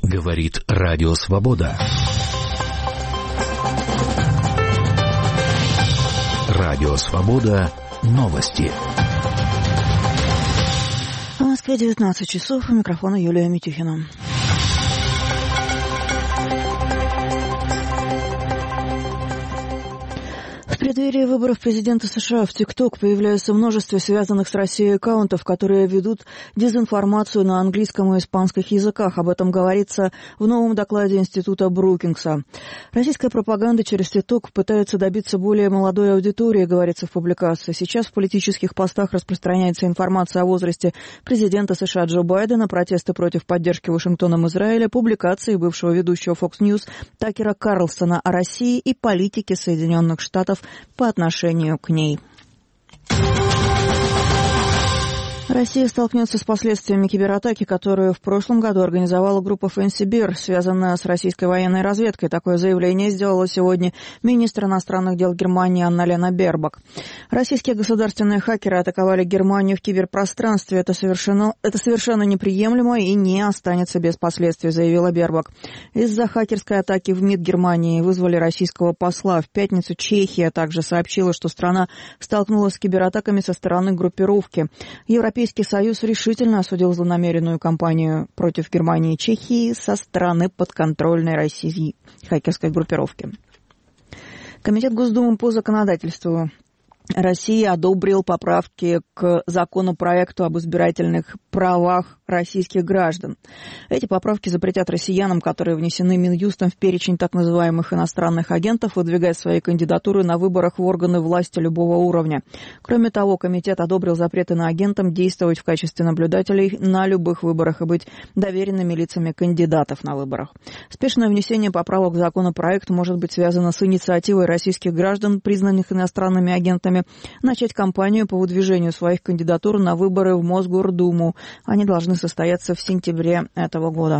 Говорит Радио Свобода. Радио Свобода. Новости. В Москве 19 часов. У микрофона Юлия Митюхина. В преддверии выборов президента США в ТикТок появляется множество связанных с Россией аккаунтов, которые ведут дезинформацию на английском и испанских языках. Об этом говорится в новом докладе Института Брукингса. Российская пропаганда через ТикТок пытается добиться более молодой аудитории, говорится в публикации. Сейчас в политических постах распространяется информация о возрасте президента США Джо Байдена, протесты против поддержки Вашингтоном Израиля, публикации бывшего ведущего Fox News Такера Карлсона о России и политике Соединенных Штатов по отношению к ней. Россия столкнется с последствиями кибератаки, которую в прошлом году организовала группа Фэнси-Бир, связанная с российской военной разведкой. Такое заявление сделала сегодня министр иностранных дел Германии Анна-Лена Бербок. Российские государственные хакеры атаковали Германию в киберпространстве. Это совершенно неприемлемо и не останется без последствий, заявила Бербок. Из-за хакерской атаки в МИД Германии вызвали российского посла. В пятницу Чехия также сообщила, что страна столкнулась с кибератаками со стороны группировки. Европейский Союз решительно осудил злонамеренную кампанию против Германии и Чехии со стороны подконтрольной России хакерской группировки. Комитет Госдумы по законодательству России одобрил поправки к законопроекту об избирательных правах российских граждан. Эти поправки запретят россиянам, которые внесены Минюстом в перечень так называемых иностранных агентов, выдвигать свои кандидатуры на выборах в органы власти любого уровня. Кроме того, комитет одобрил запреты на агентам действовать в качестве наблюдателей на любых выборах и быть доверенными лицами кандидатов на выборах. Спешное внесение поправок в законопроект может быть связано с инициативой российских граждан, признанных иностранными агентами, начать кампанию по выдвижению своих кандидатур на выборы в Мосгордуму. Они должны состояться в сентябре этого года.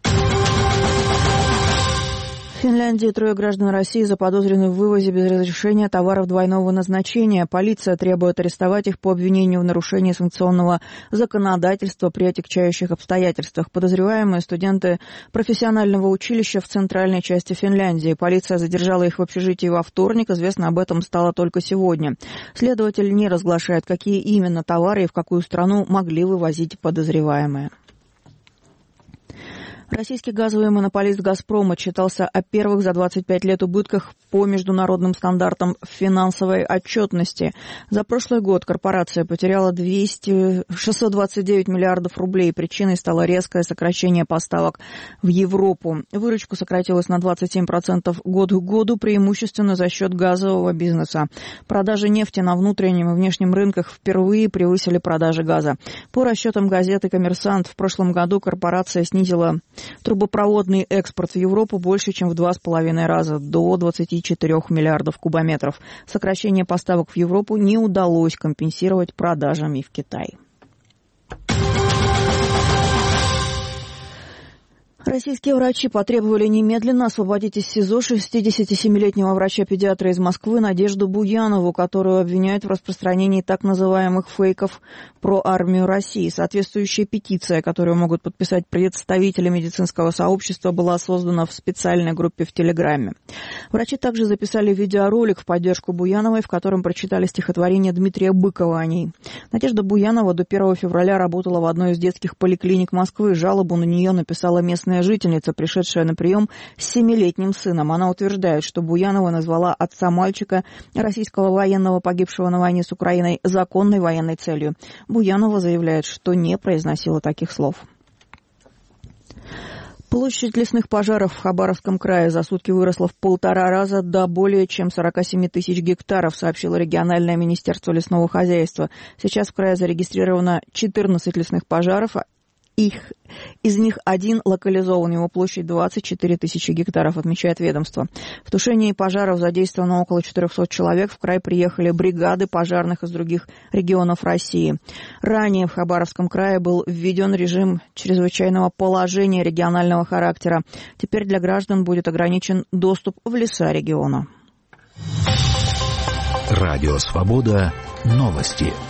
В Финляндии 3 граждан России заподозрены в вывозе без разрешения товаров двойного назначения. Полиция требует арестовать их по обвинению в нарушении санкционного законодательства при отягчающих обстоятельствах. Подозреваемые студенты профессионального училища в центральной части Финляндии. Полиция задержала их в общежитии во вторник. Известно об этом стало только сегодня. Следователь не разглашает, какие именно товары и в какую страну могли вывозить подозреваемые. Российский газовый монополист «Газпром» отчитался о первых за 25 лет убытках по международным стандартам финансовой отчетности. За прошлый год корпорация потеряла 629 миллиардов рублей. Причиной стало резкое сокращение поставок в Европу. Выручка сократилась на 27% год к году, преимущественно за счет газового бизнеса. Продажи нефти на внутреннем и внешнем рынках впервые превысили продажи газа. По расчетам газеты «Коммерсант», в прошлом году корпорация снизила трубопроводный экспорт в Европу больше, чем в 2,5 раза, до 24 миллиардов кубометров. Сокращение поставок в Европу не удалось компенсировать продажами в Китай. Российские врачи потребовали немедленно освободить из СИЗО 67-летнего врача-педиатра из Москвы Надежду Буянову, которую обвиняют в распространении так называемых фейков про армию России. Соответствующая петиция, которую могут подписать представители медицинского сообщества, была создана в специальной группе в Телеграме. Врачи также записали видеоролик в поддержку Буяновой, в котором прочитали стихотворение Дмитрия Быкова о ней. Надежда Буянова до 1 февраля работала в одной из детских поликлиник Москвы. Жалобу на нее написала местная жительница, пришедшая на прием с 7-летним сыном. Она утверждает, что Буянова назвала отца мальчика, российского военного, погибшего на войне с Украиной, законной военной целью. Буянова заявляет, что не произносила таких слов. Площадь лесных пожаров в Хабаровском крае за сутки выросла в 1,5 раза до более чем 47 тысяч гектаров, сообщило региональное министерство лесного хозяйства. Сейчас в крае зарегистрировано 14 лесных пожаров, из них один локализован, его площадь 24 тысячи гектаров, отмечает ведомство. В тушении пожаров задействовано около 400 человек. В край приехали бригады пожарных из других регионов России. Ранее в Хабаровском крае был введен режим чрезвычайного положения регионального характера. Теперь для граждан будет ограничен доступ в леса региона. Радио «Свобода». Новости.